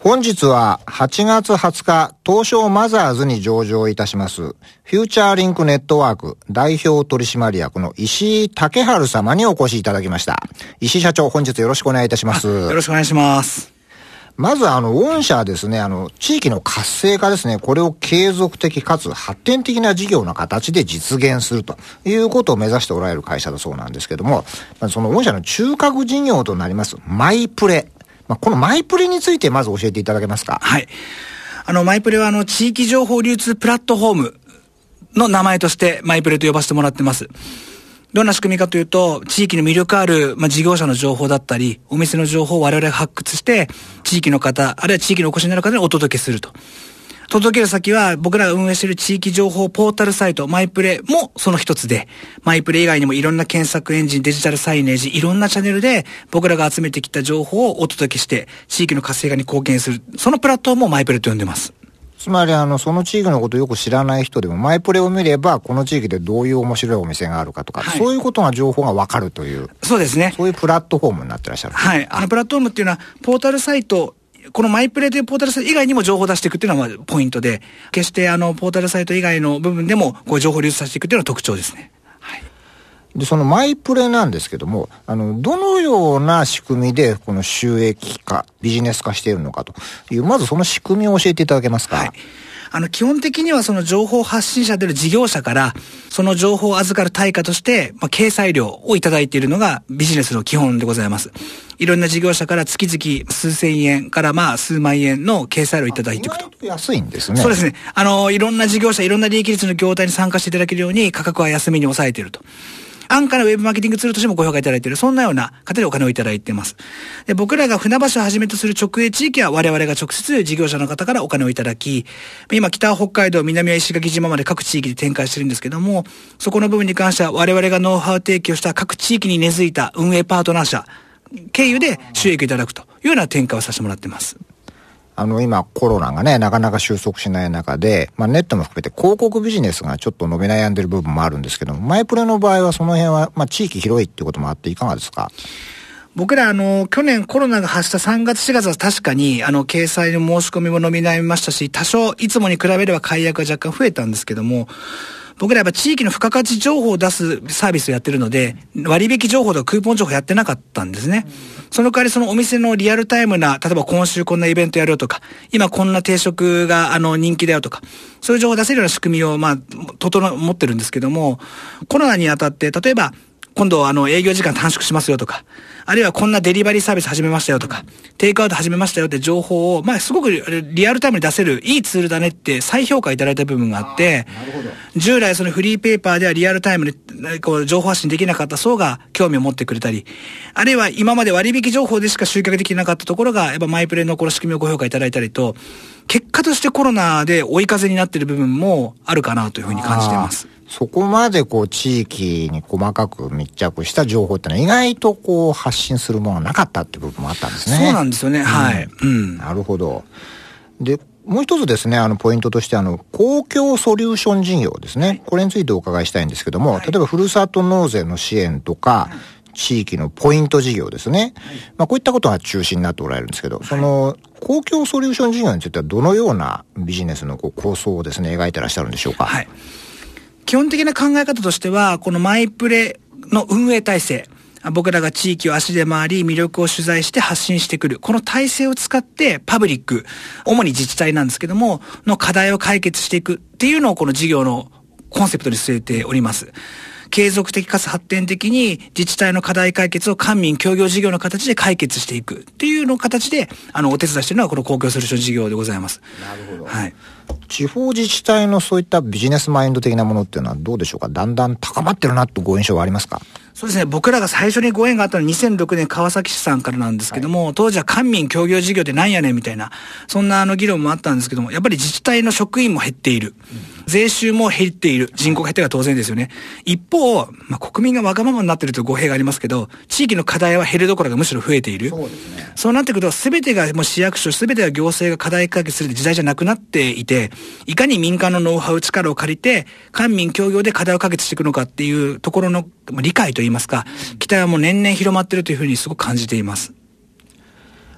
本日は8月20日、東証マザーズに上場いたします、フューチャーリンクネットワーク代表取締役の石井武春様にお越しいただきました。石井社長、本日よろしくお願いいたします。 よろしくお願いします。 まず御社はですね、地域の活性化ですね、これを継続的かつ発展的な事業の形で実現するということを目指しておられる会社だそうなんですけども、その御社の中核事業となりますマイプレ、このマイプレについてまず教えていただけますか。 はい。マイプレは地域情報流通プラットフォームの名前としてマイプレと呼ばせてもらってます。どんな仕組みかというと、地域の魅力ある、事業者の情報だったり、お店の情報を我々が発掘して、地域の方、あるいは地域にお越しになる方にお届けすると。届ける先は、僕らが運営している地域情報ポータルサイト、マイプレもその一つで、マイプレ以外にもいろんな検索エンジン、デジタルサイネージ、いろんなチャンネルで、僕らが集めてきた情報をお届けして、地域の活性化に貢献する。そのプラットフォームをマイプレと呼んでます。 つまりその地域のことをよく知らない人でもマイプレを見ればこの地域でどういう面白いお店があるかとか、はい、そういうことが情報が分かるという、 そうですね、 そういうプラットフォームになってらっしゃる。 はい。プラットフォームっていうのはポータルサイト、このマイプレというポータルサイト以外にも情報を出していくっていうのはポイントで、決してポータルサイト以外の部分でもこう情報を流出させていくっていうのが特徴ですね。はい。 で、そのマイプレなんですけども、どのような仕組みでこの収益化、ビジネス化しているのかという、まずその仕組みを教えていただけますか。 はい。基本的にはその情報発信者である事業者から、その情報を預かる対価として、掲載料をいただいているのがビジネスの基本でございます。いろんな事業者から月々数千円から数万円の掲載料をいただいていくと。 意外と安いんですね。 そうですね。いろんな事業者、いろんな利益率の業態に参加していただけるように価格は安めに抑えていると。安価なウェブマーケティングツールとしてもご評価いただいている、そんなような方でお金をいただいています。で、僕らが船橋をはじめとする直営地域は我々が直接事業者の方からお金をいただき、今北は北海道、南は石垣島まで各地域で展開してるんですけども、そこの部分に関しては我々がノウハウ提供した各地域に根付いた運営パートナー社経由で収益いただくというような展開をさせてもらっています。 今コロナがね、なかなか収束しない中で、ネットも含めて広告ビジネスがちょっと伸び悩んでる部分もあるんですけども、マイプレの場合はその辺は、地域広いっていうこともあっていかがですか？ 僕ら去年コロナが発した3月4月は確かに掲載の申し込みも伸び悩みましたし、多少いつもに比べれば解約が若干増えたんですけども、僕らやっぱ地域の付加価値情報を出すサービスをやってるので、割引情報とかクーポン情報やってなかったんですね。その代わりそのお店のリアルタイムな、例えば今週こんなイベントやるよとか、今こんな定食が人気だよとか、そういう情報を出せるような仕組みを持ってるんですけども、コロナにあたって例えば今度営業時間短縮しますよとか、あるいはこんなデリバリーサービス始めましたよとか、テイクアウト始めましたよって情報を、すごくリアルタイムに出せるいいツールだねって再評価いただいた部分があって、従来そのフリーペーパーではリアルタイムで情報発信できなかった層が興味を持ってくれたり、あるいは今まで割引情報でしか集客できなかったところが、やっぱマイプレのこの仕組みをご評価いただいたりと、結果としてコロナで追い風になっている部分もあるかなというふうに感じています。 そこまで地域に細かく密着した情報ってのは意外と発信するものがなかったっていう部分もあったんですね。 そうなんですよね。はい。 なるほど。で、もう一つですね、ポイントとして公共ソリューション事業ですね。これについてお伺いしたいんですけども、例えばふるさと納税の支援とか、地域のポイント事業ですね。こういったことが中心になっておられるんですけど、その公共ソリューション事業についてはどのようなビジネスの構想をですね、描いてらっしゃるんでしょうか。 はい。基本的な考え方としては、このマイプレの運営体制、僕らが地域を足で回り、魅力を取材して発信してくる。この体制を使って、パブリック、主に自治体なんですけども、の課題を解決していくっていうのをこの事業のコンセプトに据えております。継続的かつ発展的に自治体の課題解決を官民協業事業の形で解決していくっていうの形でお手伝いしているのはこの公共ソリューション事業でございます。 なるほど。 はい。 地方自治体のそういったビジネスマインド的なものっていうのはどうでしょうか。だんだん高まってるなとご印象はありますか。 そうですね。僕らが最初にご縁があったのは2006年川崎市さんからなんですけども、当時は官民協業事業ってなんやねんみたいな、そんな議論もあったんですけども、やっぱり自治体の職員も減っている。税収も減っている。人口が減ってが当然ですよね。一方、国民がわがままになっているという語弊がありますけど、地域の課題は減るどころかむしろ増えている。 そうですね。 そうなってくると、すべてがもう市役所、すべてが行政が課題解決する時代じゃなくなっていて、いかに民間のノウハウ、力を借りて、官民協業で課題を解決していくのかっていうところの理解といいますか、期待はもう年々広まっているというふうにすごく感じています。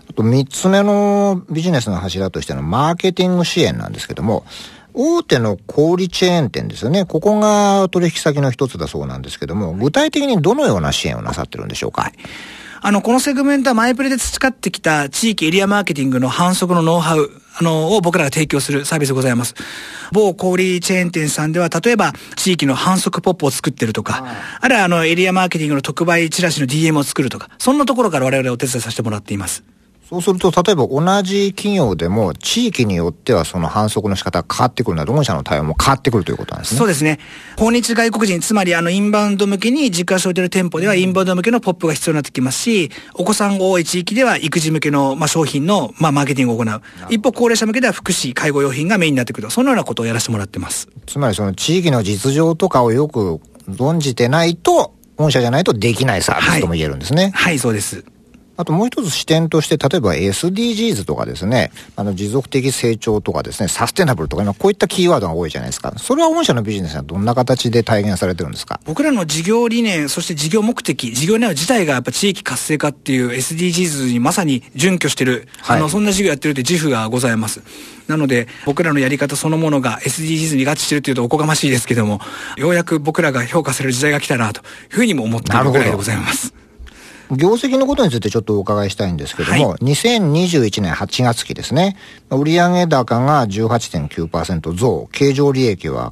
あと3つ目のビジネスの柱としてのマーケティング支援なんですけども、大手の小売チェーン店ですよね。ここが取引先の一つだそうなんですけども、具体的にどのような支援をなさってるんでしょうか。はい、 このセグメントはマイプレで培ってきた地域エリアマーケティングの反則のノウハウ、を僕らが提供するサービスでございます。某小売チェーン店さんでは、例えば地域の反則ポップを作ってるとか、あるいはエリアマーケティングの特売チラシの DM を作るとか、そんなところから我々お手伝いさせてもらっています。 そうすると、例えば同じ企業でも地域によってはその反則の仕方が変わってくるのは、御社の対応も変わってくるということなんですね。 そうですね。訪日外国人、つまりインバウンド向けに軸足を置いている店舗ではインバウンド向けのポップが必要になってきますし、お子さんが多い地域では育児向けの商品のマーケティングを行う。一方、高齢者向けでは福祉、介護用品がメインになってくると。そのようなことをやらせてもらってます。 つまりその地域の実情とかをよく存じてないと、御社じゃないとできないサービスとも言えるんですね。 はい、そうです。 あともう一つ視点として、例えば SDGs とかですね、持続的成長とかですね、サステナブルとか、今こういったキーワードが多いじゃないですか。それは御社のビジネスはどんな形で体現されてるんですか？ 僕らの事業理念、そして事業目的、事業内容自体がやっぱ地域活性化っていう SDGs にまさに準拠してる、はい、そんな事業やってるって自負がございます。なので、僕らのやり方そのものが SDGs に合致してるっていうとおこがましいですけども、ようやく僕らが評価される時代が来たなというふうにも思っているぐらいでございます。 業績のことについてちょっとお伺いしたいんですけども、はい、2021年8月期ですね、売上高が 18.9% 増、経常利益は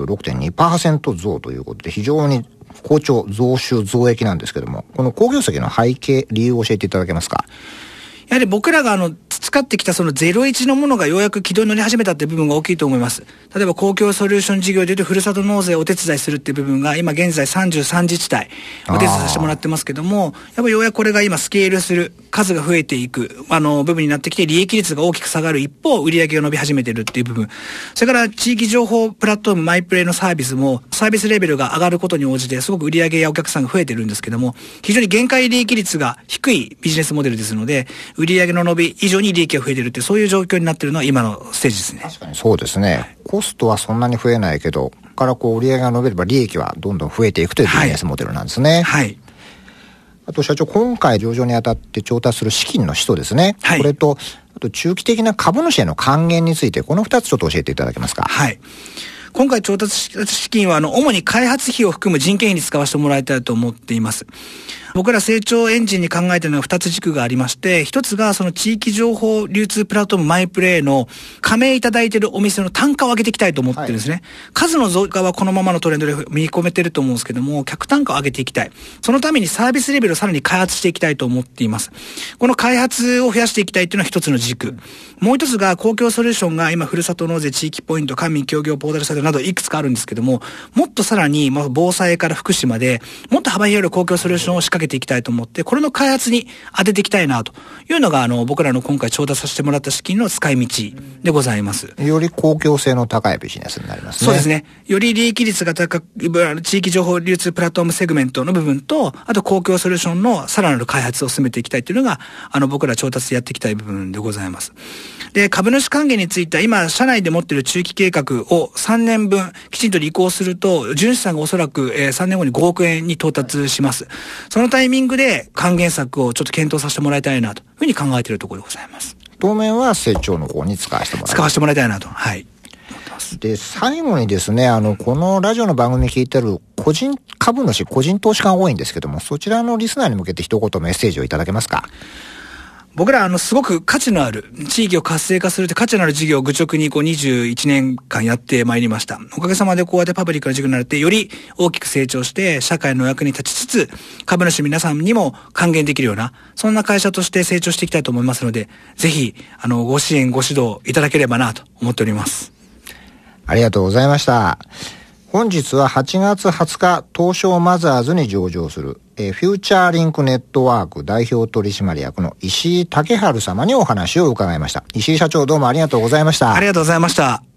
96.2% 増ということで、非常に好調、増収増益なんですけども、この好業績の背景、理由を教えていただけますか？ やはり僕らが培ってきたその01のものがようやく軌道に乗り始めたっていう部分が大きいと思います。例えば公共ソリューション事業でいうとふるさと納税をお手伝いするっていう部分が今現在33自治体お手伝いさせてもらってますけども、やっぱりようやくこれが今スケールする、数が増えていく部分になってきて利益率が大きく下がる一方売上が伸び始めてるっていう部分、それから地域情報プラットフォームマイプレイのサービスもサービスレベルが上がることに応じてすごく売上やお客さんが増えてるんですけども、非常に限界利益率が低いビジネスモデルですので、売上の伸び以上に利益が増えてるってそういう状況になっているのは今のステージですね。 確かにそうですね、はい、コストはそんなに増えないけどから売上が伸びれば利益はどんどん増えていくというビジネスモデルなんですね。 はい、はい。 あと社長、今回上場にあたって調達する資金の使途ですね、はい、これとあと中期的な株主への還元について、この2つちょっと教えていただけますか？ はい。今回調達した資金は主に開発費を含む人件費に使わせてもらいたいと思っています。僕ら成長エンジンに考えているのは2つ軸がありまして、1つがその地域情報流通プラットフォームマイプレイの加盟いただいているお店の単価を上げていきたいと思ってるんですね。はい、数の増加はこのままのトレンドで見込めてると思うんですけども、客単価を上げていきたい。そのためにサービスレベルをさらに開発していきたいと思っています。この開発を増やしていきたいというのは1つの軸。もう1つが公共ソリューションが今ふるさと納税、地域ポイント、官民協業ポータルサイトなどいくつかあるんですけども、もっとさらに防災から福祉までもっと幅広い公共ソリューションを仕掛けていきたいと思って、これの開発に当てていきたいなというのが僕らの今回調達させてもらった資金の使い道でございます。 より公共性の高いビジネスになりますね。 そうですね。より利益率が高く、地域情報流通プラットフォームセグメントの部分と、あと公共ソリューションのさらなる開発を進めていきたいというのが僕ら調達でやっていきたい部分でございます。で、株主還元については今社内で持っている中期計画を3年分きちんと履行すると、純資産がおそらく3年後に5億円に到達します。そのタイミングで還元策をちょっと検討させてもらいたいなというふうに考えているところでございます。 当面は成長の方に使わせてもらいたいなと。はい。 で、最後にですね、このラジオの番組聞いてる個人株主、個人投資家が多いんですけども、そちらのリスナーに向けて一言メッセージをいただけますか？ 僕らすごく価値のある、地域を活性化するって価値のある事業を愚直に21年間やってまいりました。おかげさまでこうやってパブリックな事業になって、より大きく成長して、社会の役に立ちつつ、株主皆さんにも還元できるような、そんな会社として成長していきたいと思いますので、ぜひ、ご支援、ご指導いただければなと思っております。 ありがとうございました。本日は8月20日、東証マザーズに上場する、フューチャーリンクネットワーク代表取締役の石井武春様にお話を伺いました。石井社長、どうもありがとうございました。 ありがとうございました。